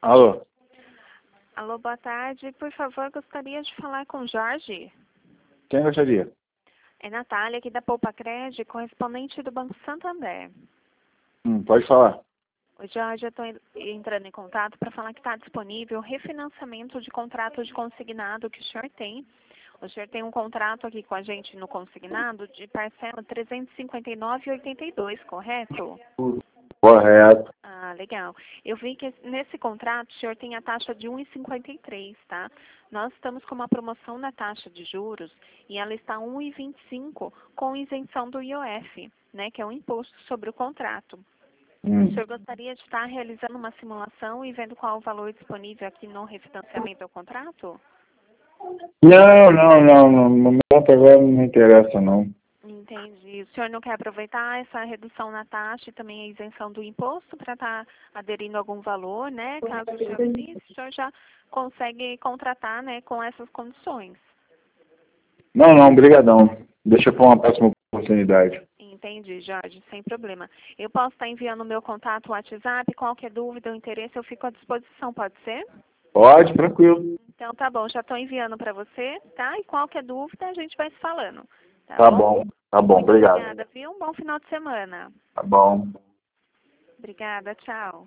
Alô? Alô, boa tarde. Por favor, gostaria de falar com o Jorge. Quem gostaria? É Natália, aqui da Poupa Crédito, correspondente do Banco Santander. Pode falar. O Jorge, eu estou entrando em contato para falar que está disponível o refinanciamento de contrato de consignado que o senhor tem. O senhor tem um contrato aqui com a gente no consignado de parcela 359,82, correto? Correto. Ah, legal. Eu vi que nesse contrato o senhor tem a taxa de 1,53, tá? Nós estamos com uma promoção na taxa de juros e ela está 1,25 com isenção do IOF, né, que é um imposto sobre o contrato. O senhor gostaria de estar realizando uma simulação e vendo qual o valor disponível aqui no refinanciamento do contrato? Não. No momento agora não me interessa, não. Entendi. O senhor não quer aproveitar essa redução na taxa e também a isenção do imposto para estar aderindo a algum valor, né? Caso o senhor precise, o senhor já consegue contratar, né, com essas condições. Não, brigadão. Deixa para uma próxima oportunidade. Entendi, Jorge, sem problema. Eu posso estar enviando o meu contato WhatsApp, qualquer dúvida ou interesse eu fico à disposição, pode ser? Pode, tranquilo. Então tá bom, já estou enviando para você, tá? E qualquer dúvida a gente vai se falando, tá Tá bom? bom, tá bom, Muito obrigado. obrigada, viu? Um bom final de semana. Tá bom. Obrigada, tchau.